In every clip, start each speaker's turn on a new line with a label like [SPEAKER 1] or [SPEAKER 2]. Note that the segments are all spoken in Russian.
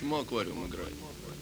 [SPEAKER 1] Почему аквариум играет?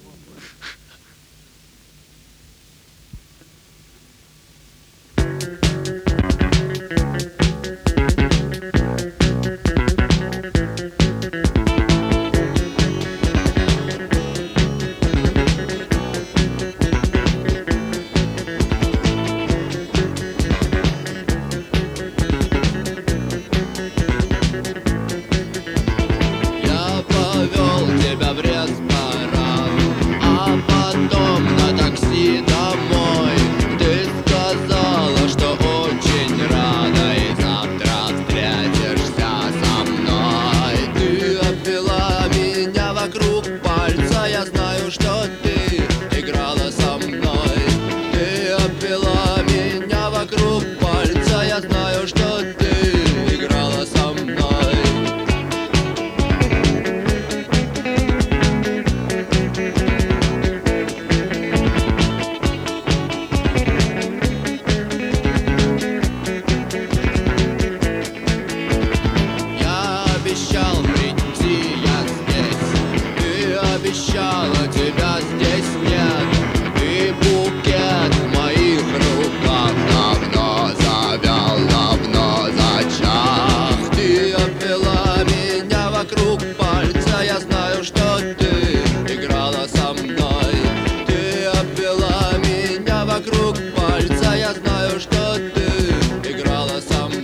[SPEAKER 1] Я повел тебя в ресторан, а потом на такси домой. Ты сказала, что очень рада и завтра встретишься со мной. Ты обвела меня вокруг пальца, я знаю, что ты играла со мной. Ты обвела меня вокруг пальца, я знаю, что ты играла со мной. Обещал прийти я здесь, ты обещала, тебя здесь нет. И букет в моих руках давно завял, давно зачах. Ты обвела меня вокруг пальца, я знаю, что ты играла со мной. Ты обвела меня вокруг пальца, я знаю, что ты играла со мной.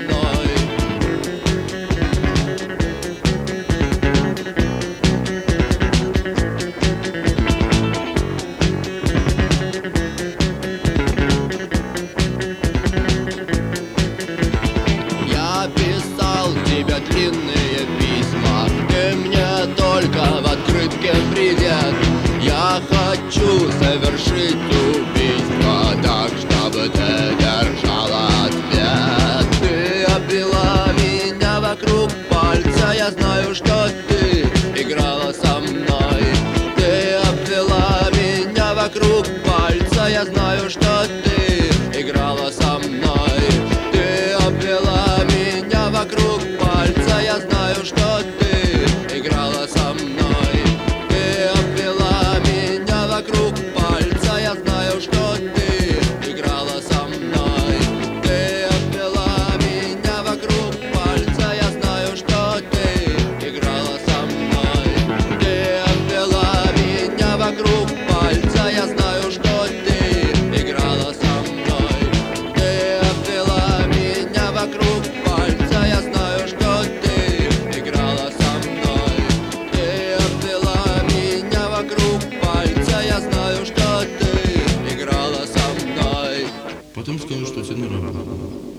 [SPEAKER 1] Писал тебе длинные письма, ты мне только в открытке привет. Я хочу совершить убийство так, чтобы ты держала ответ. Ты обвела меня вокруг пальца, я знаю, что ты играла со мной. Ты обвела меня вокруг пальца, я знаю, что ты играла со мной. Ты обвела меня вокруг пальца, я знаю, что ты играла со мной. Ты обвела меня вокруг пальца, я знаю, что ты играла со мной. Ты обвела меня вокруг пальца, я знаю, что ты играла со мной. Ты обвела меня вокруг пальца, я знаю, что ты играла со мной. Ты обвела меня вокруг пальца, я знаю, что ты играла со мной. Ты обвела меня вокруг пальца, я знаю, что ты играла со мной.
[SPEAKER 2] Потом скажу, что тебе на работу.